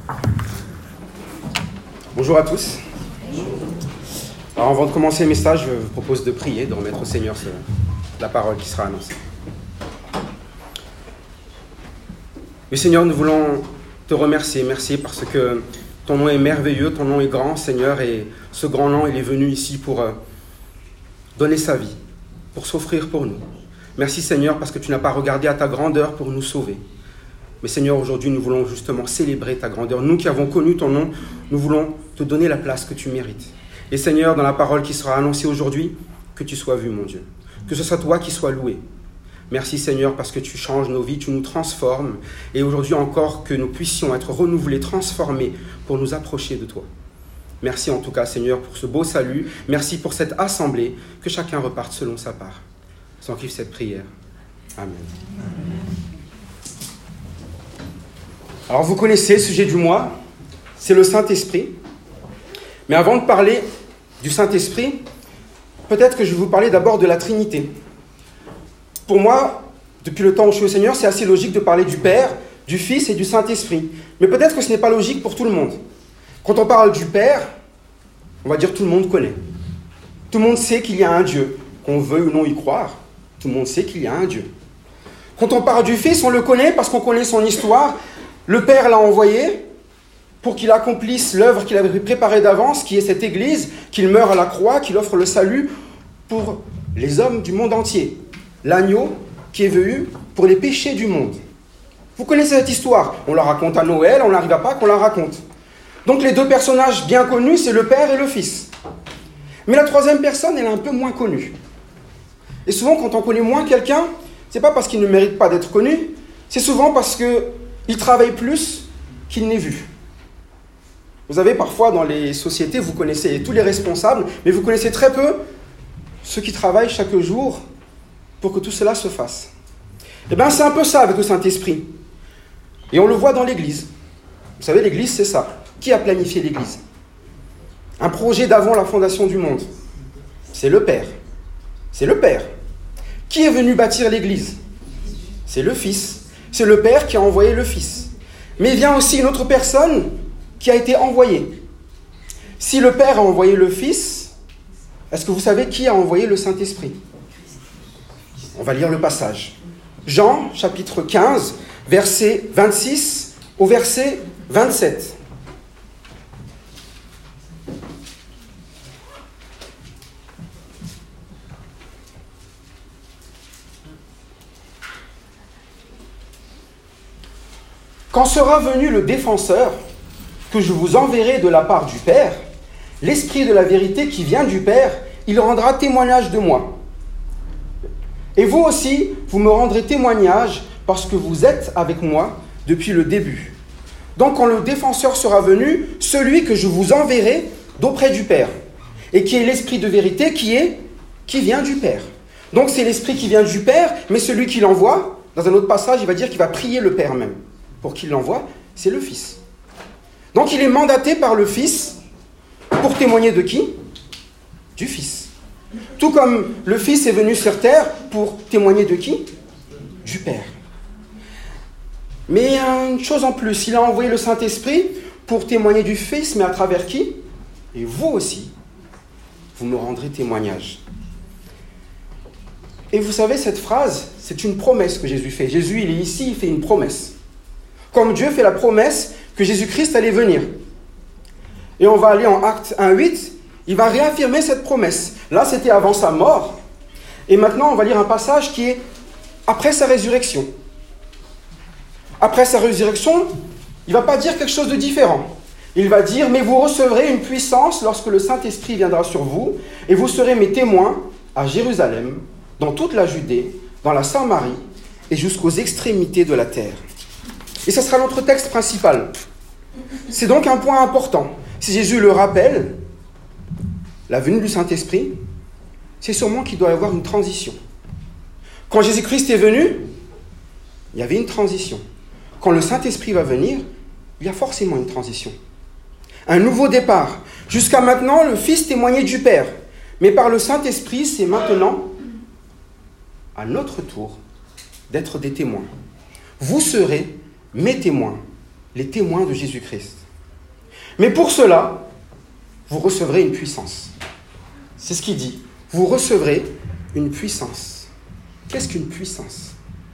Bonjour à tous. Alors avant de commencer le message, je vous propose de prier, de remettre au Seigneur la parole qui sera annoncée. Mais Seigneur, nous voulons te remercier. Merci parce que ton nom est merveilleux, ton nom est grand, Seigneur, et ce grand nom, il est venu ici pour donner sa vie, pour s'offrir pour nous. Merci Seigneur parce que tu n'as pas regardé à ta grandeur pour nous sauver. Mais Seigneur, aujourd'hui, nous voulons justement célébrer ta grandeur. Nous qui avons connu ton nom, nous voulons te donner la place que tu mérites. Et Seigneur, dans la parole qui sera annoncée aujourd'hui, que tu sois vu, mon Dieu. Que ce soit toi qui sois loué. Merci Seigneur parce que tu changes nos vies, tu nous transformes. Et aujourd'hui encore, que nous puissions être renouvelés, transformés pour nous approcher de toi. Merci en tout cas Seigneur pour ce beau salut. Merci pour cette assemblée. Que chacun reparte selon sa part. Sans kiffe cette prière. Amen. Alors vous connaissez le sujet du mois, c'est le Saint-Esprit. Mais avant de parler du Saint-Esprit, peut-être que je vais vous parler d'abord de la Trinité. Pour moi, depuis le temps où je suis au Seigneur, c'est assez logique de parler du Père, du Fils et du Saint-Esprit. Mais peut-être que ce n'est pas logique pour tout le monde. Quand on parle du Père, on va dire tout le monde connaît. Tout le monde sait qu'il y a un Dieu. Qu'on veuille ou non y croire, tout le monde sait qu'il y a un Dieu. Quand on parle du Fils, on le connaît parce qu'on connaît son histoire. Le Père l'a envoyé pour qu'il accomplisse l'œuvre qu'il avait préparée d'avance, qui est cette Église, qu'il meure à la croix, qu'il offre le salut pour les hommes du monde entier. L'agneau qui est venu pour les péchés du monde. Vous connaissez cette histoire. On la raconte à Noël, on n'arrive à pas qu'on la raconte. Donc les deux personnages bien connus, c'est le Père et le Fils. Mais la troisième personne, elle est un peu moins connue. Et souvent, quand on connaît moins quelqu'un, c'est pas parce qu'il ne mérite pas d'être connu, c'est souvent parce qu'il travaille plus qu'il n'est vu. Vous avez parfois dans les sociétés, vous connaissez tous les responsables, mais vous connaissez très peu ceux qui travaillent chaque jour pour que tout cela se fasse. Eh bien, c'est un peu ça avec le Saint-Esprit. Et on le voit dans l'Église. Vous savez, l'Église, c'est ça. Qui a planifié l'Église ? Un projet d'avant la fondation du monde. C'est le Père. C'est le Père. Qui est venu bâtir l'Église ? C'est le Fils. C'est le Père qui a envoyé le Fils. Mais il vient aussi une autre personne qui a été envoyée. Si le Père a envoyé le Fils, est-ce que vous savez qui a envoyé le Saint-Esprit ? On va lire le passage. Jean, chapitre 15, verset 26 au verset 27. Quand sera venu le défenseur, que je vous enverrai de la part du Père, l'Esprit de la vérité qui vient du Père, il rendra témoignage de moi. Et vous aussi, vous me rendrez témoignage parce que vous êtes avec moi depuis le début. Donc quand le défenseur sera venu, celui que je vous enverrai d'auprès du Père, et qui est l'Esprit de vérité qui vient du Père. Donc c'est l'Esprit qui vient du Père, mais celui qui l'envoie, dans un autre passage, il va dire qu'il va prier le Père même. Pour qu'il l'envoie, c'est le Fils. Donc il est mandaté par le Fils pour témoigner de qui ? Du Fils. Tout comme le Fils est venu sur terre pour témoigner de qui ? Du Père. Mais il y a une chose en plus, il a envoyé le Saint-Esprit pour témoigner du Fils, mais à travers qui ? Et vous aussi, vous me rendrez témoignage. Et vous savez, cette phrase, c'est une promesse que Jésus fait. Jésus, il est ici, il fait une promesse. Comme Dieu fait la promesse que Jésus-Christ allait venir. Et on va aller en Actes 1:8, il va réaffirmer cette promesse. Là, c'était avant sa mort. Et maintenant, on va lire un passage qui est après sa résurrection. Après sa résurrection, il ne va pas dire quelque chose de différent. Il va dire, mais vous recevrez une puissance lorsque le Saint-Esprit viendra sur vous, et vous serez mes témoins à Jérusalem, dans toute la Judée, dans la Samarie, et jusqu'aux extrémités de la terre. Et ce sera notre texte principal. C'est donc un point important. Si Jésus le rappelle, la venue du Saint-Esprit, c'est sûrement qu'il doit y avoir une transition. Quand Jésus-Christ est venu, il y avait une transition. Quand le Saint-Esprit va venir, il y a forcément une transition. Un nouveau départ. Jusqu'à maintenant, le Fils témoignait du Père. Mais par le Saint-Esprit, c'est maintenant à notre tour d'être des témoins. Vous serez mes témoins les témoins de Jésus-Christ. Mais pour cela, vous recevrez une puissance. C'est ce qu'il dit. Vous recevrez une puissance. Qu'est-ce qu'une puissance?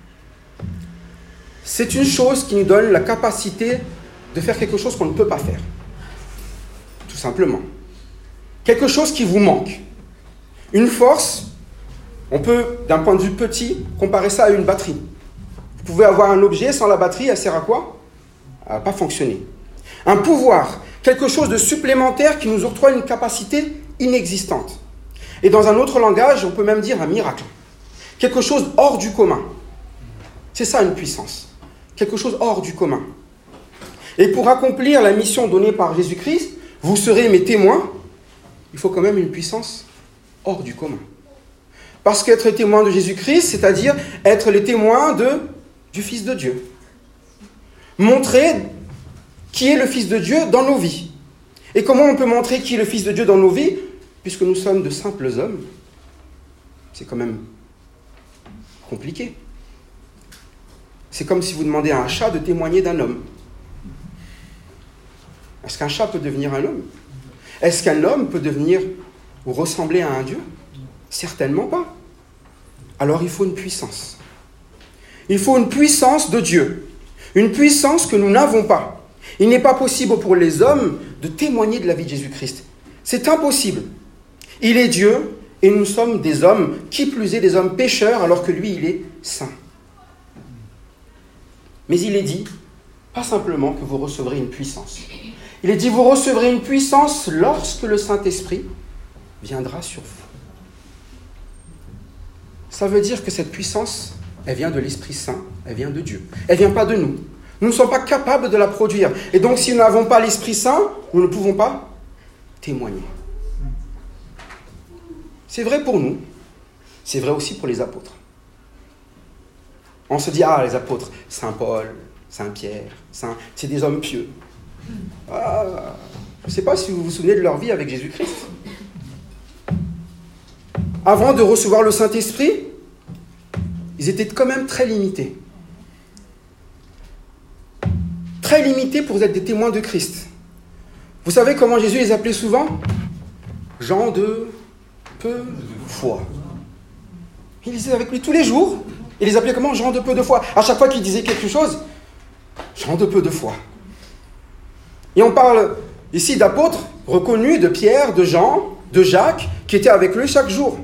C'est une chose qui nous donne la capacité de faire quelque chose qu'on ne peut pas faire. Tout simplement. Quelque chose qui vous manque. Une force, on peut, d'un point de vue petit, comparer ça à une batterie. Vous pouvez avoir un objet sans la batterie, elle sert à quoi? Elle ne va pas fonctionner. Un pouvoir, quelque chose de supplémentaire qui nous octroie une capacité inexistante. Et dans un autre langage, on peut même dire un miracle. Quelque chose hors du commun. C'est ça une puissance. Quelque chose hors du commun. Et pour accomplir la mission donnée par Jésus-Christ, vous serez mes témoins, il faut quand même une puissance hors du commun. Parce qu'être témoin de Jésus-Christ, c'est-à-dire être les témoins du Fils de Dieu. Montrer qui est le Fils de Dieu dans nos vies. Et comment on peut montrer qui est le Fils de Dieu dans nos vies? Puisque nous sommes de simples hommes. C'est quand même compliqué. C'est comme si vous demandez à un chat de témoigner d'un homme. Est-ce qu'un chat peut devenir un homme? Est-ce qu'un homme peut devenir ou ressembler à un Dieu? Certainement pas. Alors il faut une puissance. Il faut une puissance de Dieu. Une puissance que nous n'avons pas. Il n'est pas possible pour les hommes de témoigner de la vie de Jésus-Christ. C'est impossible. Il est Dieu et nous sommes des hommes, qui plus est des hommes pécheurs, alors que lui, il est saint. Mais il est dit, pas simplement que vous recevrez une puissance. Il est dit, vous recevrez une puissance lorsque le Saint-Esprit viendra sur vous. Ça veut dire que cette puissance, elle vient de l'Esprit Saint, elle vient de Dieu. Elle ne vient pas de nous. Nous ne sommes pas capables de la produire. Et donc, si nous n'avons pas l'Esprit Saint, nous ne pouvons pas témoigner. C'est vrai pour nous, c'est vrai aussi pour les apôtres. On se dit, les apôtres, Saint Paul, Saint Pierre, c'est des hommes pieux. Je ne sais pas si vous vous souvenez de leur vie avec Jésus-Christ. Avant de recevoir le Saint-Esprit, ils étaient quand même très limités. Très limités pour être des témoins de Christ. Vous savez comment Jésus les appelait souvent? Gens de peu de foi. Il lisait avec lui tous les jours. Il les appelait comment? Gens de peu de foi. À chaque fois qu'il disait quelque chose, gens de peu de foi. Et on parle ici d'apôtres reconnus, de Pierre, de Jean, de Jacques, qui étaient avec lui chaque jour.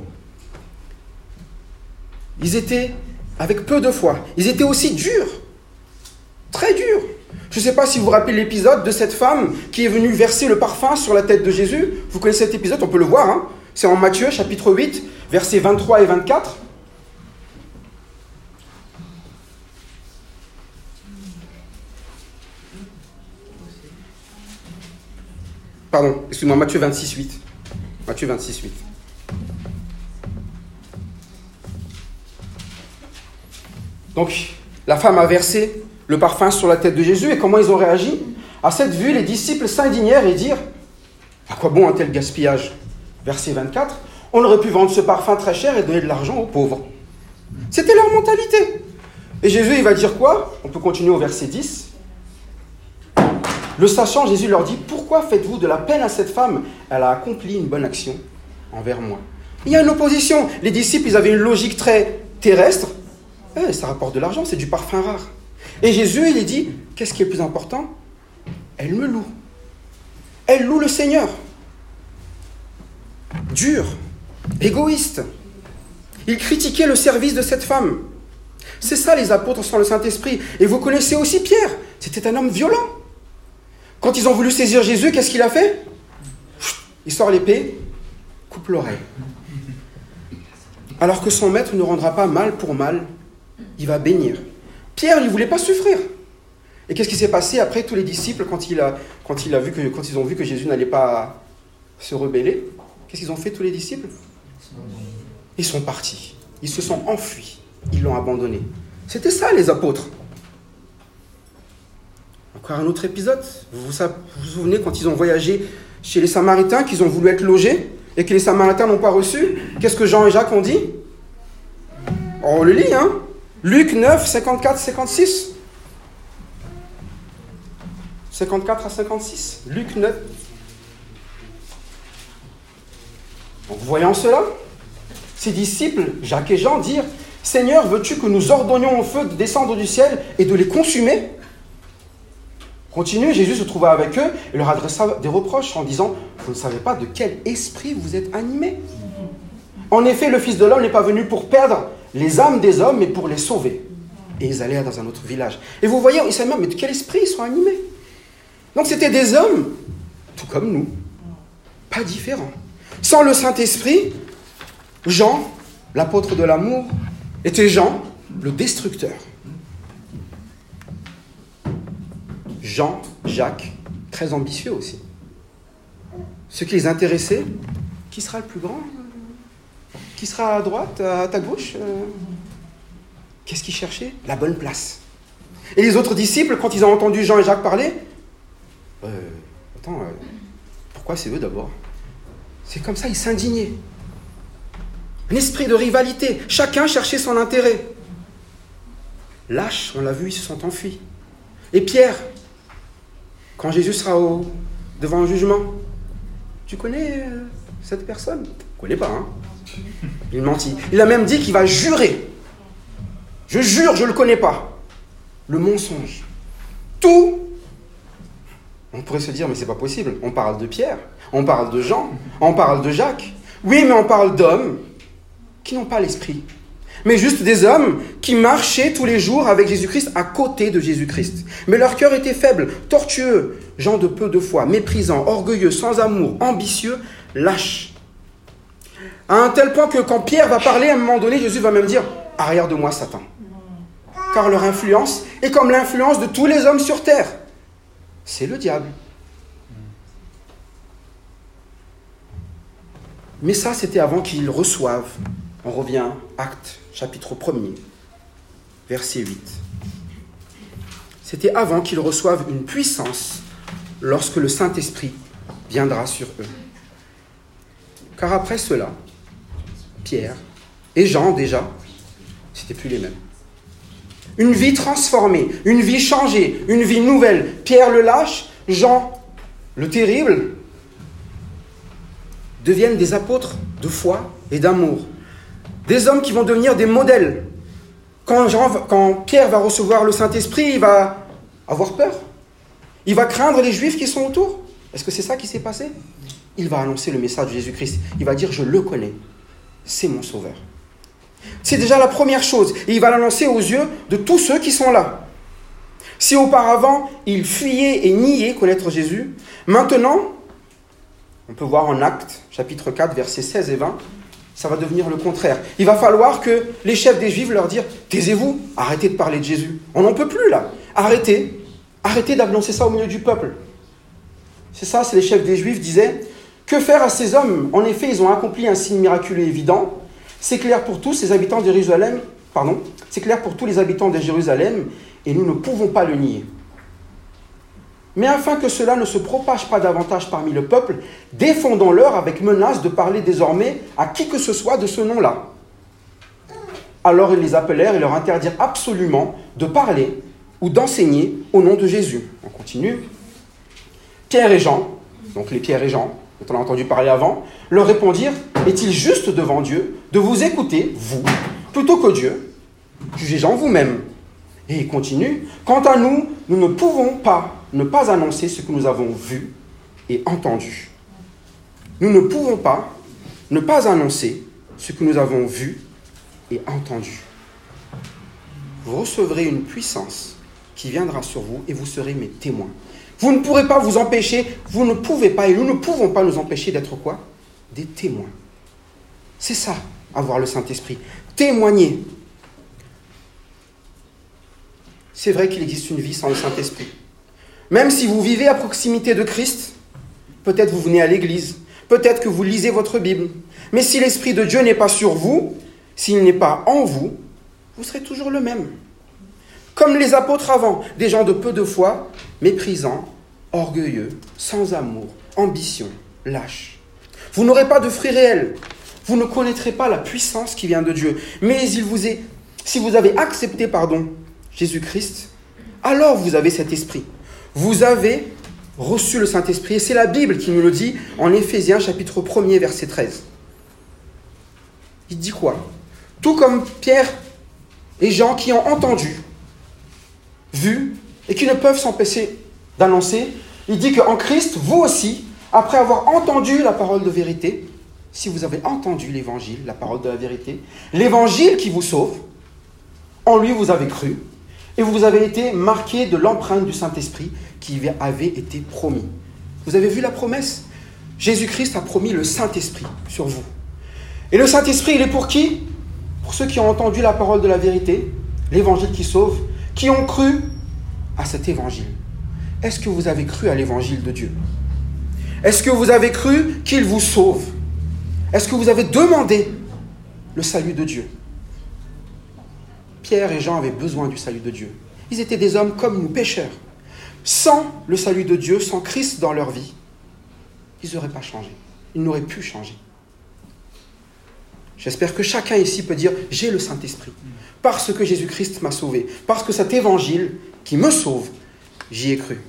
Ils étaient avec peu de foi. Ils étaient aussi durs. Très durs. Je ne sais pas si vous vous rappelez l'épisode de cette femme qui est venue verser le parfum sur la tête de Jésus. Vous connaissez cet épisode, on peut le voir. Hein. C'est en Matthieu, chapitre 8, versets 23 et 24. Pardon, excuse-moi, Matthieu 26, 8. Matthieu 26, 8. Donc, la femme a versé le parfum sur la tête de Jésus. Et comment ils ont réagi? À cette vue, les disciples s'indignèrent et dirent: à quoi bon un tel gaspillage? Verset 24. On aurait pu vendre ce parfum très cher et donner de l'argent aux pauvres. C'était leur mentalité. Et Jésus, il va dire quoi? On peut continuer au verset 10. Le sachant, Jésus leur dit: pourquoi faites-vous de la peine à cette femme? Elle a accompli une bonne action envers moi. Il y a une opposition. Les disciples, ils avaient une logique très terrestre. Ça rapporte de l'argent, c'est du parfum rare. Et Jésus, il dit: qu'est-ce qui est le plus important? Elle me loue. Elle loue le Seigneur. Dur, égoïste. Il critiquait le service de cette femme. C'est ça les apôtres sans le Saint-Esprit. Et vous connaissez aussi Pierre. C'était un homme violent. Quand ils ont voulu saisir Jésus, qu'est-ce qu'il a fait? Il sort l'épée, coupe l'oreille. Alors que son maître ne rendra pas mal pour mal, il va bénir. Pierre, il ne voulait pas souffrir. Et qu'est-ce qui s'est passé après? Tous les disciples, quand ils ont vu que Jésus n'allait pas se rebeller, qu'est-ce qu'ils ont fait tous les disciples? Ils sont partis. Ils se sont enfuis. Ils l'ont abandonné. C'était ça les apôtres. Encore un autre épisode. Vous vous souvenez quand ils ont voyagé chez les Samaritains, qu'ils ont voulu être logés et que les Samaritains n'ont pas reçu? Qu'est-ce que Jean et Jacques ont dit? On le lit, hein? Luc 9, 54, 56. 54 à 56, Luc 9. Donc, voyant cela, ses disciples, Jacques et Jean, dirent « Seigneur, veux-tu que nous ordonnions au feu de descendre du ciel et de les consumer ?» Continue, Jésus se trouva avec eux et leur adressa des reproches en disant « Vous ne savez pas de quel esprit vous êtes animés. En effet, le Fils de l'homme n'est pas venu pour perdre les âmes des hommes, mais pour les sauver. » Et ils allèrent dans un autre village. Et vous voyez, ils savaient même, mais de quel esprit ils sont animés? Donc c'était des hommes, tout comme nous, pas différents. Sans le Saint-Esprit, Jean, l'apôtre de l'amour, était Jean, le destructeur. Jean, Jacques, très ambitieux aussi. Ce qui les intéressait, qui sera le plus grand? Qui sera à droite, à ta gauche? Qu'est-ce qu'ils cherchaient? La bonne place. Et les autres disciples, quand ils ont entendu Jean et Jacques parler, pourquoi c'est eux d'abord? C'est comme ça, ils s'indignaient. Un esprit de rivalité, chacun cherchait son intérêt. Lâches, on l'a vu, ils se sont enfuis. Et Pierre, quand Jésus sera devant le jugement, tu connais cette personne? Je ne connais pas, hein? Il mentit. Il a même dit qu'il va jurer. Je jure, je ne le connais pas. Le mensonge. Tout. On pourrait se dire, mais c'est pas possible. On parle de Pierre, on parle de Jean, on parle de Jacques. Oui, mais on parle d'hommes qui n'ont pas l'esprit. Mais juste des hommes qui marchaient tous les jours avec Jésus-Christ, à côté de Jésus-Christ. Mais leur cœur était faible, tortueux, gens de peu de foi, méprisants, orgueilleux, sans amour, ambitieux, lâches. À un tel point que quand Pierre va parler, à un moment donné, Jésus va même dire « Arrière de moi, Satan ». Car leur influence est comme l'influence de tous les hommes sur terre. C'est le diable. Mais ça, c'était avant qu'ils reçoivent. On revient, Actes, chapitre 1er, verset 8. C'était avant qu'ils reçoivent une puissance lorsque le Saint-Esprit viendra sur eux. Car après cela, Pierre et Jean, déjà, c'était plus les mêmes. Une vie transformée, une vie changée, une vie nouvelle. Pierre le lâche, Jean le terrible, deviennent des apôtres de foi et d'amour. Des hommes qui vont devenir des modèles. Quand Pierre va recevoir le Saint-Esprit, il va avoir peur. Il va craindre les Juifs qui sont autour. Est-ce que c'est ça qui s'est passé? Il va annoncer le message de Jésus-Christ. Il va dire, je le connais. C'est mon sauveur. C'est déjà la première chose. Et il va l'annoncer aux yeux de tous ceux qui sont là. Si auparavant, il fuyait et niait connaître Jésus, maintenant, on peut voir en Actes, chapitre 4, versets 16 et 20, ça va devenir le contraire. Il va falloir que les chefs des Juifs leur disent « Taisez-vous, arrêtez de parler de Jésus. On n'en peut plus là. Arrêtez d'annoncer ça au milieu du peuple. » C'est ça, c'est les chefs des Juifs disaient « Que faire à ces hommes? En effet, ils ont accompli un signe miraculeux évident. C'est clair pour tous les habitants de Jérusalem, et nous ne pouvons pas le nier. Mais afin que cela ne se propage pas davantage parmi le peuple, défendons-leur avec menace de parler désormais à qui que ce soit de ce nom-là. » Alors ils les appelèrent et leur interdirent absolument de parler ou d'enseigner au nom de Jésus. On continue. Pierre et Jean, donc les Pierre et Jean, dont on a entendu parler avant, leur répondirent « Est-il juste devant Dieu de vous écouter, vous, plutôt que Dieu? Jugez-en vous-même. » Et il continue. « Quant à nous, nous ne pouvons pas ne pas annoncer ce que nous avons vu et entendu. » Nous ne pouvons pas ne pas annoncer ce que nous avons vu et entendu. Vous recevrez une puissance qui viendra sur vous et vous serez mes témoins. Vous ne pourrez pas vous empêcher, vous ne pouvez pas et nous ne pouvons pas nous empêcher d'être quoi? Des témoins. C'est ça, avoir le Saint-Esprit. Témoigner. C'est vrai qu'il existe une vie sans le Saint-Esprit. Même si vous vivez à proximité de Christ, peut-être vous venez à l'église, peut-être que vous lisez votre Bible, mais si l'Esprit de Dieu n'est pas sur vous, s'il n'est pas en vous, vous serez toujours le même. Comme les apôtres avant, des gens de peu de foi, méprisants, orgueilleux, sans amour, ambition, lâches. Vous n'aurez pas de fruits réels. Vous ne connaîtrez pas la puissance qui vient de Dieu. Mais si vous avez accepté, Jésus-Christ, alors vous avez cet esprit. vous avez reçu le Saint-Esprit. Et c'est la Bible qui nous le dit en Éphésiens chapitre 1er, verset 13. Il dit quoi? Tout comme Pierre et Jean qui ont entendu, vu, et qui ne peuvent s'empêcher d'annoncer, il dit qu'en Christ, vous aussi, après avoir entendu la parole de vérité, si vous avez entendu l'évangile, la parole de la vérité, l'évangile qui vous sauve, en lui vous avez cru, et vous avez été marqués de l'empreinte du Saint-Esprit qui avait été promis. Vous avez vu la promesse? Jésus-Christ a promis le Saint-Esprit sur vous. Et le Saint-Esprit, il est pour qui? Pour ceux qui ont entendu la parole de la vérité, l'évangile qui sauve, qui ont cru à cet évangile. Est-ce que vous avez cru à l'évangile de Dieu? Est-ce que vous avez cru qu'il vous sauve? Est-ce que vous avez demandé le salut de Dieu? Pierre et Jean avaient besoin du salut de Dieu. Ils étaient des hommes comme nous, pécheurs. Sans le salut de Dieu, sans Christ dans leur vie, ils n'auraient pas changé. Ils n'auraient pu changer. J'espère que chacun ici peut dire « J'ai le Saint-Esprit ». Parce que Jésus-Christ m'a sauvé. Parce que cet évangile qui me sauve, j'y ai cru.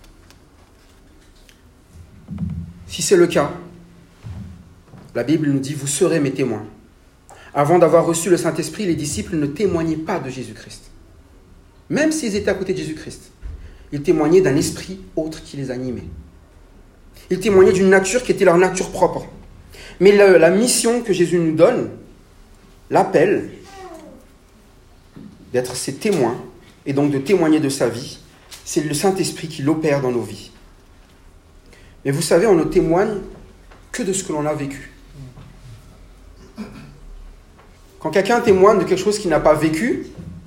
Si c'est le cas, la Bible nous dit « Vous serez mes témoins ». Avant d'avoir reçu le Saint-Esprit, les disciples ne témoignaient pas de Jésus-Christ. Même s'ils étaient à côté de Jésus-Christ. Ils témoignaient d'un esprit autre qui les animait. Ils témoignaient d'une nature qui était leur nature propre. Mais la mission que Jésus nous donne, l'appel d'être ses témoins, et donc de témoigner de sa vie, c'est le Saint-Esprit qui l'opère dans nos vies. Mais vous savez, on ne témoigne que de ce que l'on a vécu. Quand quelqu'un témoigne de quelque chose qu'il n'a pas vécu,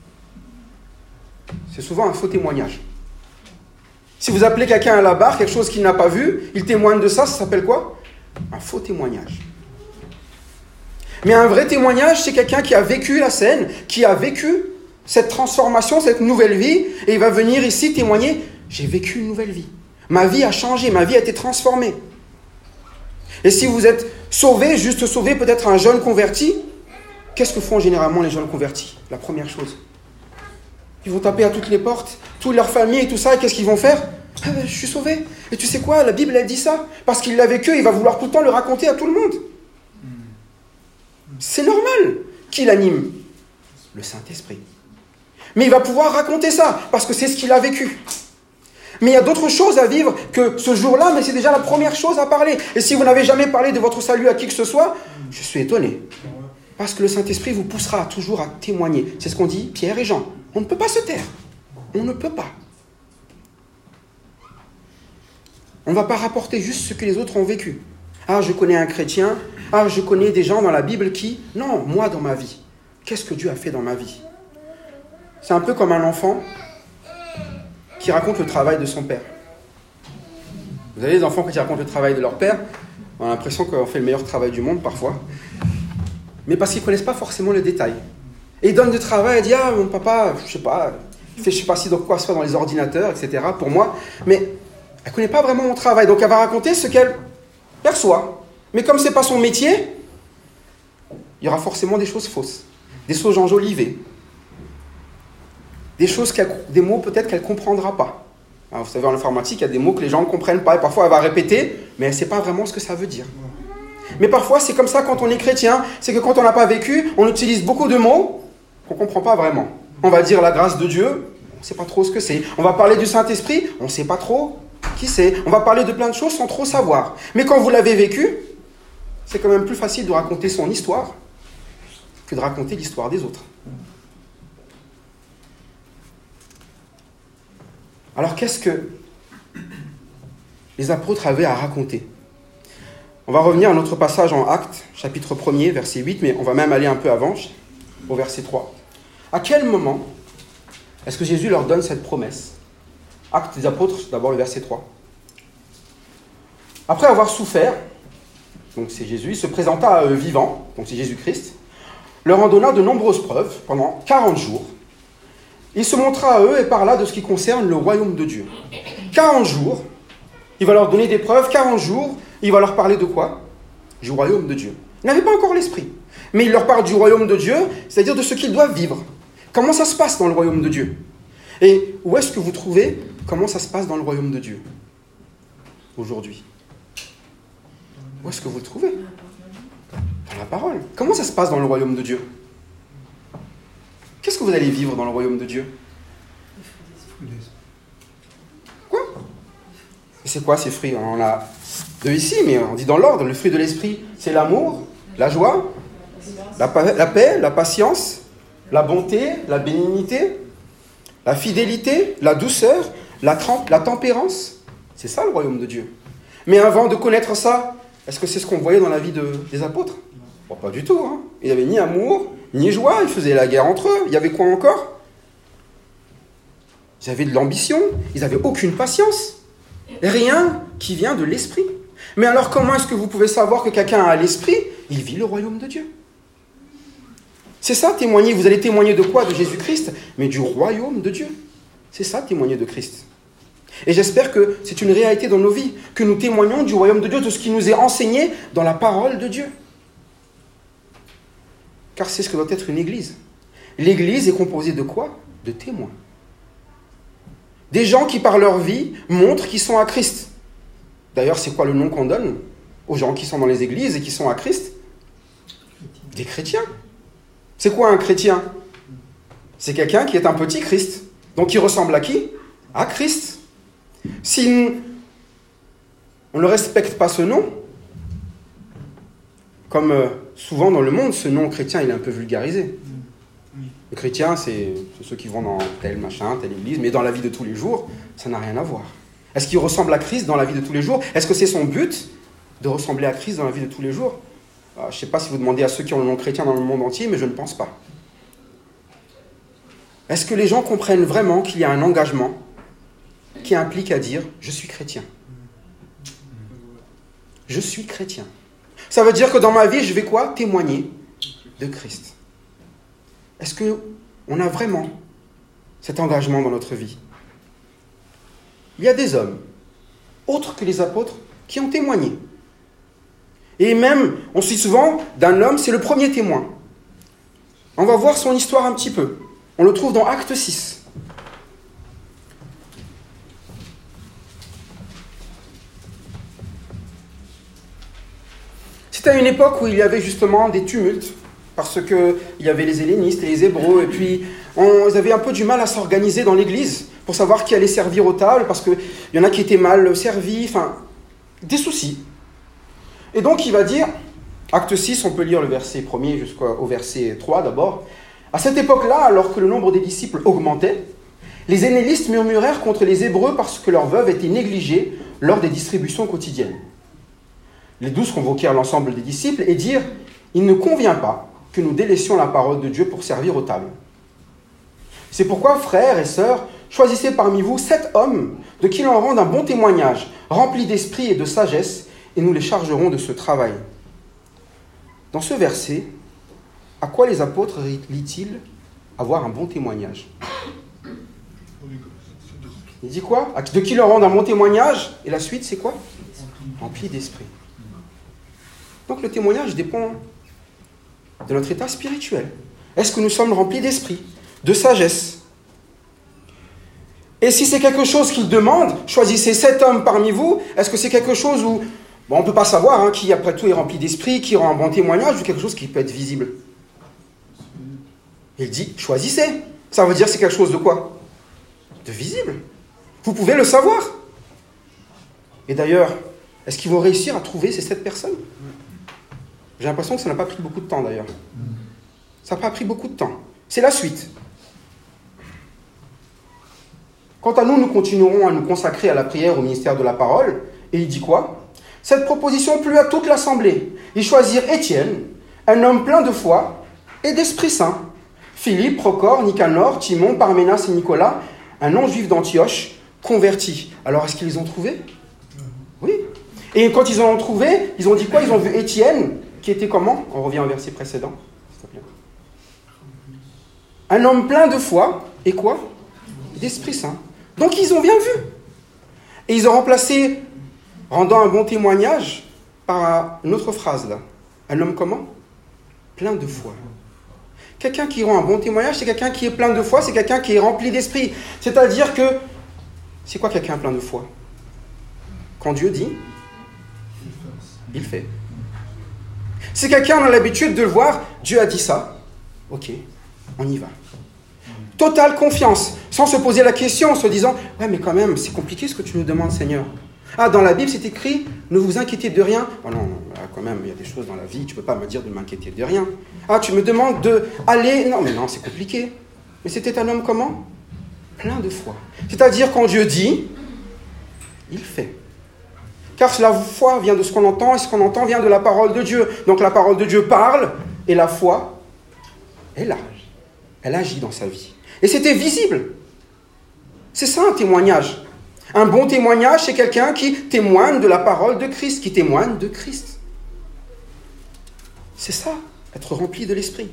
c'est souvent un faux témoignage. Si vous appelez quelqu'un à la barre, quelque chose qu'il n'a pas vu, il témoigne de ça, ça s'appelle quoi? Un faux témoignage. Mais un vrai témoignage, c'est quelqu'un qui a vécu la scène, qui a vécu cette transformation, cette nouvelle vie, et il va venir ici témoigner, j'ai vécu une nouvelle vie. Ma vie a changé, ma vie a été transformée. Et si vous êtes sauvé, juste sauvé, peut-être un jeune converti, qu'est-ce que font généralement les jeunes convertis? La première chose, ils vont taper à toutes les portes, toute leur famille et tout ça, et qu'est-ce qu'ils vont faire? Je suis sauvé. Et tu sais quoi? La Bible, elle dit ça. Parce qu'il l'a vécu, il va vouloir tout le temps le raconter à tout le monde. C'est normal. Qui l'anime? Le Saint-Esprit. Mais il va pouvoir raconter ça, parce que c'est ce qu'il a vécu. Mais il y a d'autres choses à vivre que ce jour-là, mais c'est déjà la première chose à parler. Et si vous n'avez jamais parlé de votre salut à qui que ce soit, je suis étonné. Parce que le Saint-Esprit vous poussera toujours à témoigner. C'est ce qu'ont dit Pierre et Jean. On ne peut pas se taire. On ne peut pas. On ne va pas rapporter juste ce que les autres ont vécu. Ah, je connais un chrétien. Ah, je connais des gens dans la Bible qui... Non, moi dans ma vie. Qu'est-ce que Dieu a fait dans ma vie? C'est un peu comme un enfant qui raconte le travail de son père. Vous avez les enfants qui racontent le travail de leur père, on a l'impression qu'on fait le meilleur travail du monde parfois. Mais parce qu'ils ne connaissent pas forcément les détails. Et ils donnent du travail et disent « Ah, mon papa, je ne sais pas, il fait je ne sais pas si de quoi soit dans les ordinateurs, etc. pour moi. » Mais elle ne connaît pas vraiment mon travail. Donc elle va raconter ce qu'elle perçoit. Mais comme ce n'est pas son métier, il y aura forcément des choses fausses. Des choses enjolivées. Des mots peut-être qu'elle ne comprendra pas. Alors, vous savez, en informatique, il y a des mots que les gens ne comprennent pas. Et parfois, elle va répéter, mais elle ne sait pas vraiment ce que ça veut dire. Mais parfois, c'est comme ça quand on est chrétien. C'est que quand on n'a pas vécu, on utilise beaucoup de mots qu'on ne comprend pas vraiment. On va dire la grâce de Dieu, on ne sait pas trop ce que c'est. On va parler du Saint-Esprit, on ne sait pas trop qui c'est. On va parler de plein de choses sans trop savoir. Mais quand vous l'avez vécu, c'est quand même plus facile de raconter son histoire que de raconter l'histoire des autres. Alors qu'est-ce que les apôtres avaient à raconter? On va revenir à notre passage en Actes, chapitre 1er, verset 8, mais on va même aller un peu avant, au verset 3. À quel moment est-ce que Jésus leur donne cette promesse? Actes des apôtres, d'abord le verset 3. Après avoir souffert, donc c'est Jésus, il se présenta à eux vivant, donc c'est Jésus-Christ, leur en donna de nombreuses preuves pendant 40 jours. Il se montra à eux et parla de ce qui concerne le royaume de Dieu. 40 jours, il va leur donner des preuves, 40 jours, il va leur parler de quoi? Du royaume de Dieu. Ils n'avaient pas encore l'esprit, mais il leur parle du royaume de Dieu, c'est-à-dire de ce qu'ils doivent vivre. Comment ça se passe dans le royaume de Dieu? Et où est-ce que vous trouvez comment ça se passe dans le royaume de Dieu aujourd'hui? Où est-ce que vous le trouvez? Dans la parole. Comment ça se passe dans le royaume de Dieu? Qu'est-ce que vous allez vivre dans le royaume de Dieu? Quoi? Et c'est quoi ces fruits? On en a deux ici, mais on dit dans l'ordre. Le fruit de l'esprit, c'est l'amour, la joie, la paix, la patience, la bonté, la bénignité, la fidélité, la douceur, la tempérance. C'est ça le royaume de Dieu. Mais avant de connaître ça, est-ce que c'est ce qu'on voyait dans la vie des apôtres? Bon, pas du tout. Hein. Il n'y avait ni amour, ni joie. Ils faisaient la guerre entre eux. Il y avait quoi encore? Ils avaient de l'ambition. Ils n'avaient aucune patience. Rien qui vient de l'esprit. Mais alors comment est-ce que vous pouvez savoir que quelqu'un a l'esprit? Il vit le royaume de Dieu. C'est ça, témoigner. Vous allez témoigner de quoi? De Jésus-Christ, mais du royaume de Dieu. C'est ça, témoigner de Christ. Et j'espère que c'est une réalité dans nos vies, que nous témoignons du royaume de Dieu, de ce qui nous est enseigné dans la parole de Dieu. Car c'est ce que doit être une église. L'église est composée de quoi? De témoins. Des gens qui, par leur vie, montrent qu'ils sont à Christ. D'ailleurs, c'est quoi le nom qu'on donne aux gens qui sont dans les églises et qui sont à Christ? Des chrétiens. C'est quoi un chrétien? C'est quelqu'un qui est un petit Christ. Donc il ressemble à qui? À Christ. Si on ne respecte pas ce nom, comme souvent dans le monde, ce nom chrétien, il est un peu vulgarisé. Le chrétien, c'est ceux qui vont dans tel machin, telle église, mais dans la vie de tous les jours, ça n'a rien à voir. Est-ce qu'il ressemble à Christ dans la vie de tous les jours? Est-ce que c'est son but de ressembler à Christ dans la vie de tous les jours? Je ne sais pas si vous demandez à ceux qui ont le nom chrétien dans le monde entier, mais je ne pense pas. Est-ce que les gens comprennent vraiment qu'il y a un engagement qui implique à dire « je suis chrétien ». Je suis chrétien. Ça veut dire que dans ma vie, je vais quoi? Témoigner de Christ. Est-ce qu'on a vraiment cet engagement dans notre vie? Il y a des hommes, autres que les apôtres, qui ont témoigné. Et même, on se dit souvent, d'un homme, c'est le premier témoin. On va voir son histoire un petit peu. On le trouve dans Acte 6. C'était à une époque où il y avait justement des tumultes, parce qu'il y avait les hellénistes et les hébreux, et puis ils avaient un peu du mal à s'organiser dans l'église pour savoir qui allait servir aux tables, parce qu'il y en a qui étaient mal servis, enfin, des soucis. Et donc il va dire, Acte 6, on peut lire le verset 1er jusqu'au verset 3 d'abord. À cette époque-là, alors que le nombre des disciples augmentait, les hellénistes murmurèrent contre les Hébreux parce que leurs veuves étaient négligées lors des distributions quotidiennes. Les 12 convoquèrent l'ensemble des disciples et dirent « Il ne convient pas que nous délaissions la parole de Dieu pour servir aux tables. C'est pourquoi, frères et sœurs, choisissez parmi vous 7 hommes de qui l'on rende un bon témoignage, remplis d'esprit et de sagesse, et nous les chargerons de ce travail. » Dans ce verset, à quoi les apôtres lit-il avoir un bon témoignage? Il dit quoi? De qui leur rendre un bon témoignage? Et la suite, c'est quoi? Rempli d'esprit. Donc le témoignage dépend de notre état spirituel. Est-ce que nous sommes remplis d'esprit, de sagesse? Et si c'est quelque chose qu'il demande, choisissez 7 hommes parmi vous, est-ce que c'est quelque chose où on ne peut pas savoir qui après tout est rempli d'esprit, qui rend un bon témoignage, ou quelque chose qui peut être visible? Il dit, choisissez. Ça veut dire c'est quelque chose de quoi? De visible. Vous pouvez le savoir. Et d'ailleurs, est-ce qu'ils vont réussir à trouver ces 7 personnes? J'ai l'impression que ça n'a pas pris beaucoup de temps d'ailleurs. Ça n'a pas pris beaucoup de temps. C'est la suite. Quant à nous, nous continuerons à nous consacrer à la prière au ministère de la parole. Et il dit quoi? Cette proposition plut à toute l'assemblée. Ils choisirent Étienne, un homme plein de foi et d'Esprit Saint. Philippe, Procor, Nicanor, Timon, Parménas et Nicolas, un non-juif d'Antioche, converti. Alors, est-ce qu'ils les ont trouvés? Oui. Et quand ils en ont trouvé, ils ont dit quoi? Ils ont vu Étienne, qui était comment? On revient au verset précédent, s'il te plaît. Un homme plein de foi, et quoi? D'Esprit Saint. Donc, ils ont bien vu. Et ils ont remplacé, rendant un bon témoignage, par une autre phrase, là. Un homme comment? Plein de foi. Quelqu'un qui rend un bon témoignage, c'est quelqu'un qui est plein de foi, c'est quelqu'un qui est rempli d'esprit. C'est-à-dire que C'est quoi quelqu'un plein de foi? Quand Dieu dit, il fait. Si quelqu'un a l'habitude de le voir, Dieu a dit ça, ok, on y va. Totale confiance, sans se poser la question, en se disant, ouais mais quand même, c'est compliqué ce que tu nous demandes, Seigneur. Ah, dans la Bible, c'est écrit, ne vous inquiétez de rien. Oh non, quand même, il y a des choses dans la vie, tu ne peux pas me dire de m'inquiéter de rien. Ah, tu me demandes d'aller... Non, mais non, c'est compliqué. Mais c'était un homme comment? Plein de foi. C'est-à-dire, quand Dieu dit, il fait. Car la foi vient de ce qu'on entend, et ce qu'on entend vient de la parole de Dieu. Donc la parole de Dieu parle, et la foi est là. Elle agit dans sa vie. Et c'était visible. C'est ça un témoignage. Un bon témoignage, c'est quelqu'un qui témoigne de la parole de Christ, qui témoigne de Christ. C'est ça, être rempli de l'Esprit.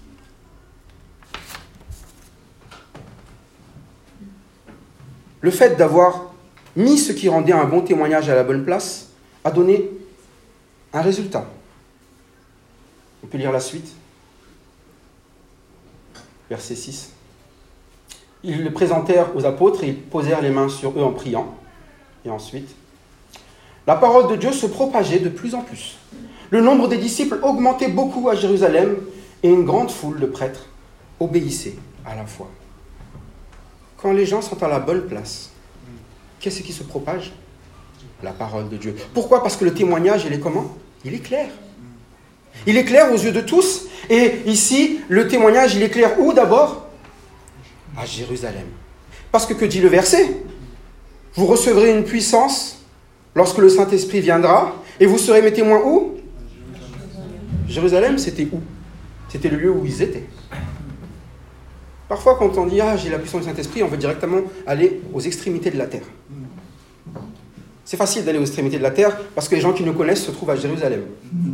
Le fait d'avoir mis ce qui rendait un bon témoignage à la bonne place a donné un résultat. On peut lire la suite. Verset 6. Ils le présentèrent aux apôtres et ils posèrent les mains sur eux en priant. Et ensuite, la parole de Dieu se propageait de plus en plus. Le nombre des disciples augmentait beaucoup à Jérusalem et une grande foule de prêtres obéissait à la foi. Quand les gens sont à la bonne place, qu'est-ce qui se propage? La parole de Dieu. Pourquoi? Parce que le témoignage, il est comment? Il est clair. Il est clair aux yeux de tous. Et ici, le témoignage, il est clair où d'abord? À Jérusalem. Parce que dit le verset? Vous recevrez une puissance lorsque le Saint-Esprit viendra et vous serez mes témoins où? Jérusalem, c'était où? C'était le lieu où ils étaient. Parfois, quand on dit « Ah, j'ai la puissance du Saint-Esprit », on veut directement aller aux extrémités de la terre. C'est facile d'aller aux extrémités de la terre parce que les gens qui nous connaissent se trouvent à Jérusalem.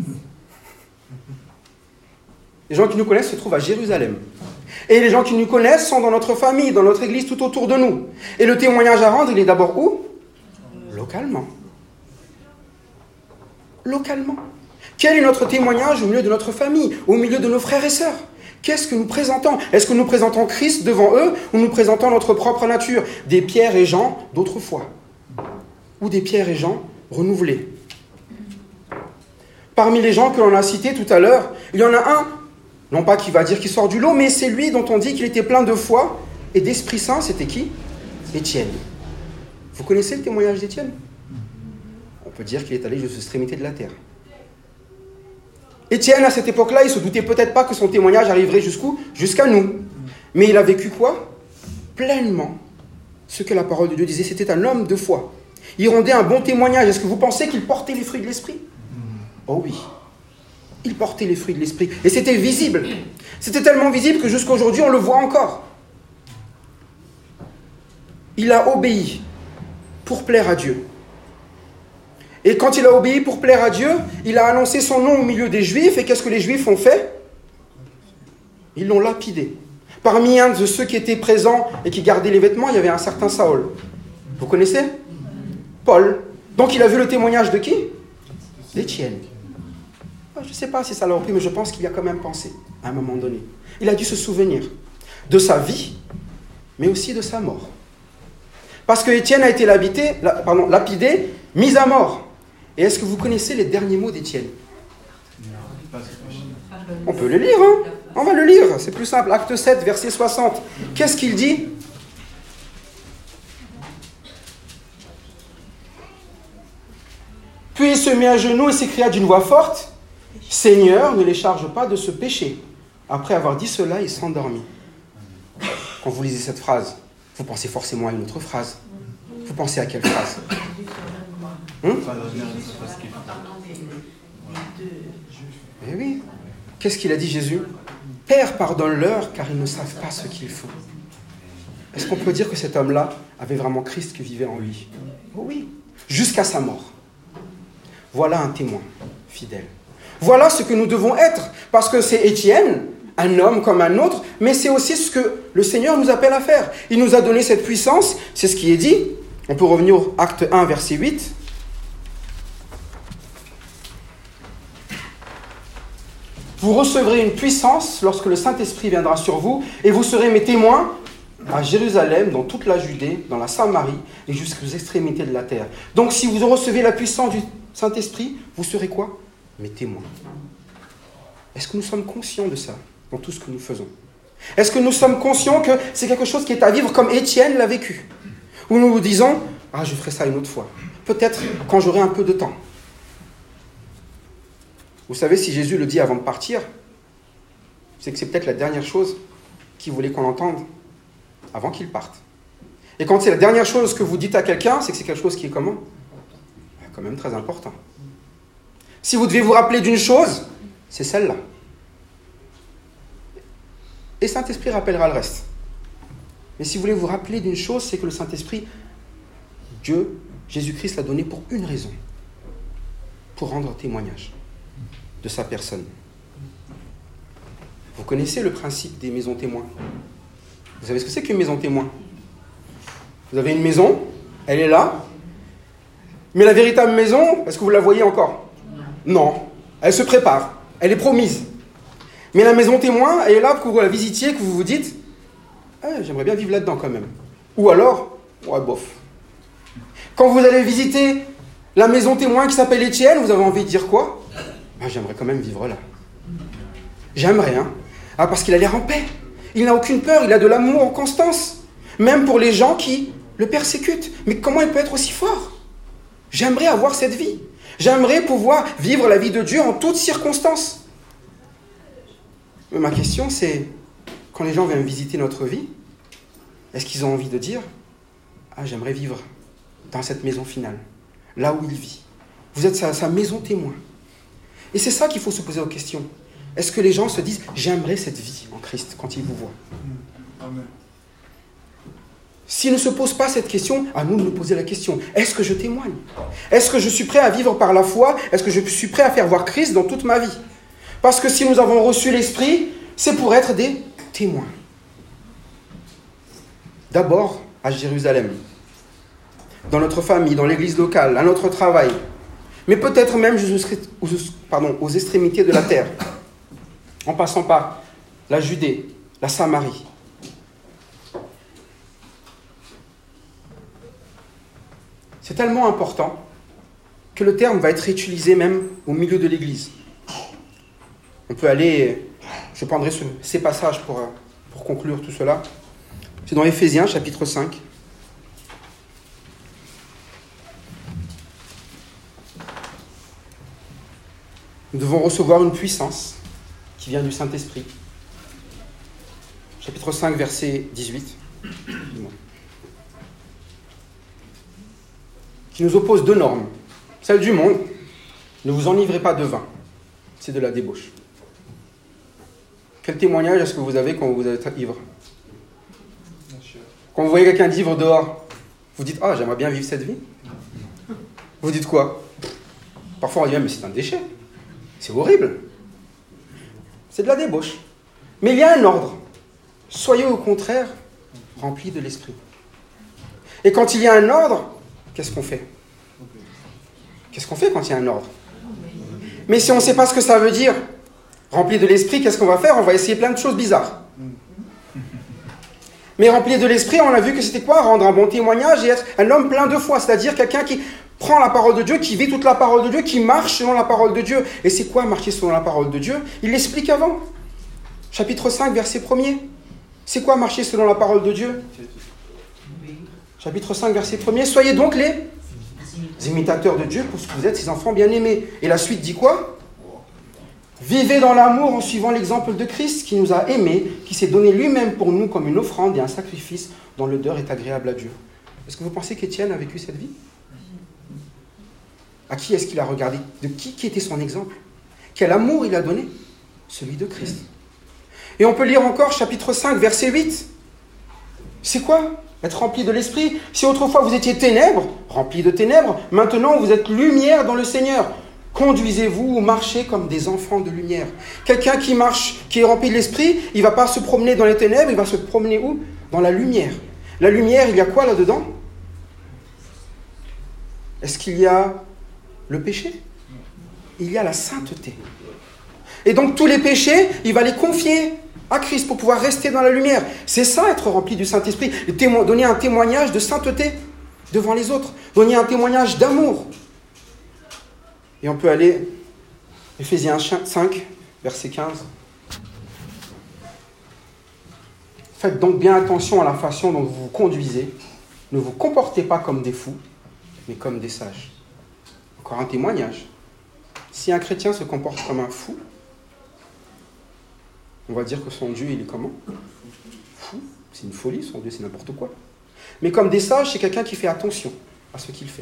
Les gens qui nous connaissent se trouvent à Jérusalem. Et les gens qui nous connaissent sont dans notre famille, dans notre église, tout autour de nous. Et le témoignage à rendre, il est d'abord où? Localement. Localement. Quel est notre témoignage au milieu de notre famille, au milieu de nos frères et sœurs? Qu'est-ce que nous présentons? Est-ce que nous présentons Christ devant eux ou nous présentons notre propre nature? Des Pierre et Jean d'autrefois. Ou des Pierre et Jean renouvelés. Parmi les gens que l'on a cités tout à l'heure, il y en a un, non pas qui va dire qu'il sort du lot, mais c'est lui dont on dit qu'il était plein de foi et d'Esprit Saint. C'était qui? Étienne. Vous connaissez le témoignage d'Étienne? On peut dire qu'il est allé jusqu'aux extrémités de la terre. Étienne, à cette époque-là, il ne se doutait peut-être pas que son témoignage arriverait jusqu'où? Jusqu'à nous. Mais il a vécu quoi? Pleinement ce que la parole de Dieu disait. C'était un homme de foi. Il rendait un bon témoignage. Est-ce que vous pensez qu'il portait les fruits de l'Esprit? Oh oui. Il portait les fruits de l'Esprit. Et c'était visible. C'était tellement visible que jusqu'à aujourd'hui, on le voit encore. Il a obéi pour plaire à Dieu. Et quand il a obéi pour plaire à Dieu, il a annoncé son nom au milieu des Juifs. Et qu'est-ce que les Juifs ont fait? Ils l'ont lapidé. Parmi un de ceux qui étaient présents et qui gardaient les vêtements, il y avait un certain Saül. Vous connaissez? Paul. Donc il a vu le témoignage de qui? D'Étienne. Je ne sais pas si ça l'a repris, mais je pense qu'il y a quand même pensé à un moment donné. Il a dû se souvenir de sa vie, mais aussi de sa mort. Parce que Étienne a été lapidé, mis à mort. Et est-ce que vous connaissez les derniers mots d'Étienne? On peut le lire, hein? On va le lire, c'est plus simple. Acte 7, verset 60. Qu'est-ce qu'il dit? Puis il se mit à genoux et s'écria d'une voix forte, « Seigneur, ne les charge pas de ce péché. » Après avoir dit cela, il s'endormit. Quand vous lisez cette phrase, vous pensez forcément à une autre phrase. Vous pensez à quelle phrase? Eh oui. Qu'est-ce qu'il a dit Jésus? « Père, pardonne-leur, car ils ne savent pas ce qu'ils font. » Est-ce qu'on peut dire que cet homme-là avait vraiment Christ qui vivait en lui? Oh oui. Jusqu'à sa mort. Voilà un témoin fidèle. Voilà ce que nous devons être, parce que c'est Étienne, un homme comme un autre, mais c'est aussi ce que le Seigneur nous appelle à faire. Il nous a donné cette puissance, c'est ce qui est dit. On peut revenir au acte 1, verset 8. Vous recevrez une puissance lorsque le Saint-Esprit viendra sur vous, et vous serez mes témoins à Jérusalem, dans toute la Judée, dans la Samarie et jusqu'aux extrémités de la terre. Donc si vous recevez la puissance du Saint-Esprit, vous serez quoi? Mes témoins. Est-ce que nous sommes conscients de ça dans tout ce que nous faisons? Est-ce que nous sommes conscients que c'est quelque chose qui est à vivre comme Étienne l'a vécu? Où nous nous disons, ah, je ferai ça une autre fois. Peut-être quand j'aurai un peu de temps. Vous savez, si Jésus le dit avant de partir, c'est que c'est peut-être la dernière chose qu'il voulait qu'on entende avant qu'il parte. Et quand c'est la dernière chose que vous dites à quelqu'un, c'est que c'est quelque chose qui est comment? Quand même très important. Si vous devez vous rappeler d'une chose, c'est celle-là. Et Saint-Esprit rappellera le reste. Mais si vous voulez vous rappeler d'une chose, c'est que le Saint-Esprit, Dieu, Jésus-Christ l'a donné pour une raison. Pour rendre témoignage de sa personne. Vous connaissez le principe des maisons témoins? Vous savez ce que c'est qu'une maison témoin? Vous avez une maison, elle est là, mais la véritable maison, est-ce que vous la voyez encore? Non. Elle se prépare, elle est promise. Mais la maison témoin, elle est là pour que vous la visitiez, que vous vous dites, ah, j'aimerais bien vivre là-dedans quand même. Ou alors, ouais, bof. Quand vous allez visiter la maison témoin qui s'appelle Étienne, vous avez envie de dire quoi? Ben, j'aimerais quand même vivre là. J'aimerais, hein. Ah, parce qu'il a l'air en paix. Il n'a aucune peur, il a de l'amour en constance. Même pour les gens qui le persécutent. Mais comment il peut être aussi fort? J'aimerais avoir cette vie. J'aimerais pouvoir vivre la vie de Dieu en toutes circonstances. Mais ma question, c'est, quand les gens viennent visiter notre vie, est-ce qu'ils ont envie de dire, ah, j'aimerais vivre dans cette maison finale, là où il vit. Vous êtes sa maison témoin. Et c'est ça qu'il faut se poser aux questions. Est-ce que les gens se disent, j'aimerais cette vie en Christ quand ils vous voient? Amen. S'ils ne se posent pas cette question, à nous de nous poser la question. Est-ce que je témoigne? Est-ce que je suis prêt à vivre par la foi? Est-ce que je suis prêt à faire voir Christ dans toute ma vie? Parce que si nous avons reçu l'Esprit, c'est pour être des témoins. D'abord, à Jérusalem, dans notre famille, dans l'église locale, à notre travail, mais peut-être même aux extrémités de la terre, en passant par la Judée, la Samarie. C'est tellement important que le terme va être utilisé même au milieu de l'Église. On peut aller, je prendrai ces passages pour conclure tout cela. C'est dans Éphésiens, chapitre 5. Nous devons recevoir une puissance qui vient du Saint-Esprit. Chapitre 5, verset 18. Qui nous oppose deux normes. Celle du monde, ne vous enivrez pas de vin. C'est de la débauche. Quel témoignage est-ce que vous avez quand vous êtes ivre? Quand vous voyez quelqu'un d'ivre dehors, vous dites, ah, j'aimerais bien vivre cette vie. Vous dites quoi? Parfois on dit, mais c'est un déchet. C'est horrible. C'est de la débauche. Mais il y a un ordre. Soyez au contraire remplis de l'esprit. Et quand il y a un ordre, qu'est-ce qu'on fait? Qu'est-ce qu'on fait quand il y a un ordre? Mais si on ne sait pas ce que ça veut dire, rempli de l'esprit, qu'est-ce qu'on va faire? On va essayer plein de choses bizarres. Mais rempli de l'esprit, on a vu que c'était quoi? Rendre un bon témoignage et être un homme plein de foi, c'est-à-dire quelqu'un qui prend la parole de Dieu, qui vit toute la parole de Dieu, qui marche selon la parole de Dieu. Et c'est quoi marcher selon la parole de Dieu? Il l'explique avant. Chapitre 5, verset 1er. C'est quoi marcher selon la parole de Dieu? Chapitre 5, verset 1er. Soyez donc les imitateurs de Dieu pour ce que vous êtes, ses enfants bien-aimés. Et la suite dit quoi? Vivez dans l'amour en suivant l'exemple de Christ qui nous a aimés, qui s'est donné lui-même pour nous comme une offrande et un sacrifice dont l'odeur est agréable à Dieu. Est-ce que vous pensez qu'Étienne a vécu cette vie? À qui est-ce qu'il a regardé? De qui était son exemple? Quel amour il a donné? Celui de Christ. Et on peut lire encore chapitre 5, verset 8. C'est quoi? Être rempli de l'esprit. Si autrefois vous étiez ténèbres, remplis de ténèbres, maintenant vous êtes lumière dans le Seigneur. Conduisez-vous ou marchez comme des enfants de lumière. Quelqu'un qui marche, qui est rempli de l'esprit, il ne va pas se promener dans les ténèbres, il va se promener où? Dans la lumière. La lumière, il y a quoi là-dedans? Est-ce qu'il y a le péché? Il y a la sainteté. Et donc tous les péchés, il va les confier à Christ, pour pouvoir rester dans la lumière. C'est ça, être rempli du Saint-Esprit. Donner un témoignage de sainteté devant les autres. Donner un témoignage d'amour. Et on peut aller, Éphésiens 5, verset 15. Faites donc bien attention à la façon dont vous vous conduisez. Ne vous comportez pas comme des fous, mais comme des sages. Encore un témoignage. Si un chrétien se comporte comme un fou, on va dire que son Dieu, il est comment? Fou. C'est une folie, son Dieu, c'est n'importe quoi. Mais comme des sages, c'est quelqu'un qui fait attention à ce qu'il fait.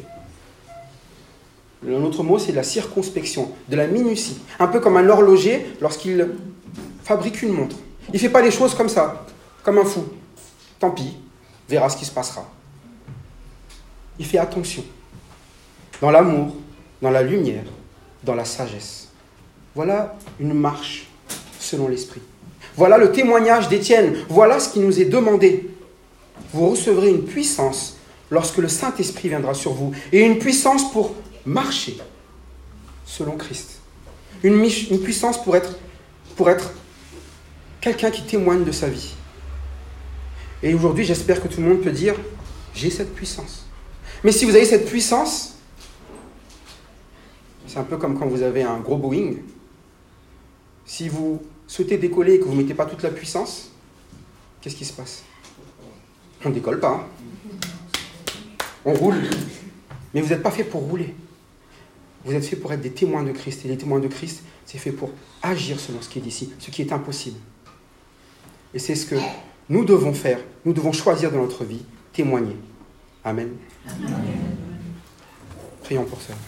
Un autre mot, c'est de la circonspection, de la minutie. Un peu comme un horloger lorsqu'il fabrique une montre. Il ne fait pas les choses comme ça, comme un fou. Tant pis, verra ce qui se passera. Il fait attention. Dans l'amour, dans la lumière, dans la sagesse. Voilà une marche selon l'Esprit. Voilà le témoignage d'Étienne. Voilà ce qui nous est demandé. Vous recevrez une puissance lorsque le Saint-Esprit viendra sur vous. Et une puissance pour marcher selon Christ. Une puissance pour être quelqu'un qui témoigne de sa vie. Et aujourd'hui, j'espère que tout le monde peut dire « j'ai cette puissance ». Mais si vous avez cette puissance, c'est un peu comme quand vous avez un gros Boeing. Si vous souhaitez décoller et que vous ne mettez pas toute la puissance, qu'est-ce qui se passe? On ne décolle pas. Hein. On roule. Mais vous n'êtes pas fait pour rouler. Vous êtes fait pour être des témoins de Christ. Et les témoins de Christ, c'est fait pour agir selon ce qui est d'ici, ce qui est impossible. Et c'est ce que nous devons faire. Nous devons choisir dans notre vie, témoigner. Amen. Amen. Prions pour ça.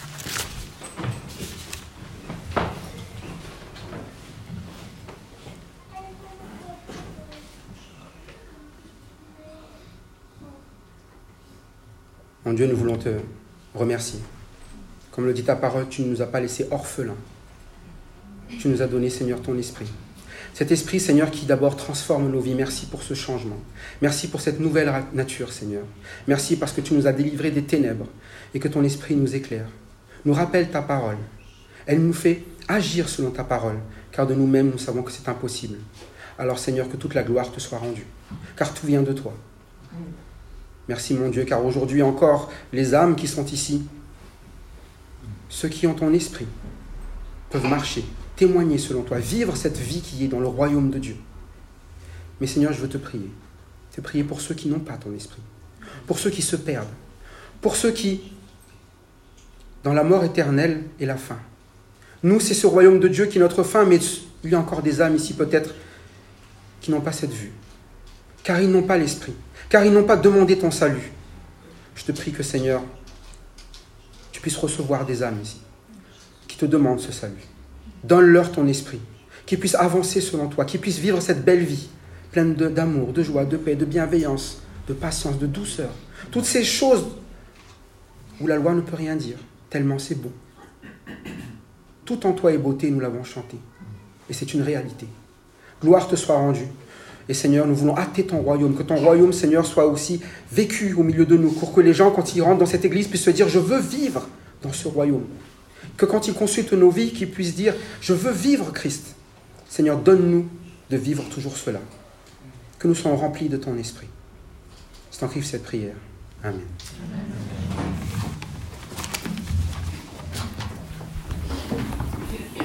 Mon Dieu, nous voulons te remercier. Comme le dit ta parole, tu ne nous as pas laissés orphelins. Tu nous as donné, Seigneur, ton esprit. Cet esprit, Seigneur, qui d'abord transforme nos vies. Merci pour ce changement. Merci pour cette nouvelle nature, Seigneur. Merci parce que tu nous as délivrés des ténèbres et que ton esprit nous éclaire. Nous rappelle ta parole. Elle nous fait agir selon ta parole, car de nous-mêmes, nous savons que c'est impossible. Alors, Seigneur, que toute la gloire te soit rendue, car tout vient de toi. Merci, mon Dieu, car aujourd'hui encore, les âmes qui sont ici, ceux qui ont ton esprit, peuvent marcher, témoigner selon toi, vivre cette vie qui est dans le royaume de Dieu. Mais Seigneur, je veux te prier pour ceux qui n'ont pas ton esprit, pour ceux qui se perdent, pour ceux qui, dans la mort éternelle, est la fin. Nous, c'est ce royaume de Dieu qui est notre fin, mais il y a encore des âmes ici peut-être qui n'ont pas cette vue, car ils n'ont pas l'esprit, car ils n'ont pas demandé ton salut. Je te prie que, Seigneur, tu puisses recevoir des âmes ici, qui te demandent ce salut. Donne-leur ton esprit, qu'ils puissent avancer selon toi, qu'ils puissent vivre cette belle vie, pleine d'amour, de joie, de paix, de bienveillance, de patience, de douceur. Toutes ces choses où la loi ne peut rien dire, tellement c'est beau. Tout en toi est beauté, nous l'avons chanté. Et c'est une réalité. Gloire te soit rendue. Et Seigneur, nous voulons hâter ton royaume, que ton royaume, Seigneur, soit aussi vécu au milieu de nous, pour que les gens, quand ils rentrent dans cette église, puissent se dire « Je veux vivre dans ce royaume ». Que quand ils consultent nos vies, qu'ils puissent dire « Je veux vivre Christ ». Seigneur, donne-nous de vivre toujours cela. Que nous soyons remplis de ton esprit. C'est en Christ cette prière. Amen. Amen.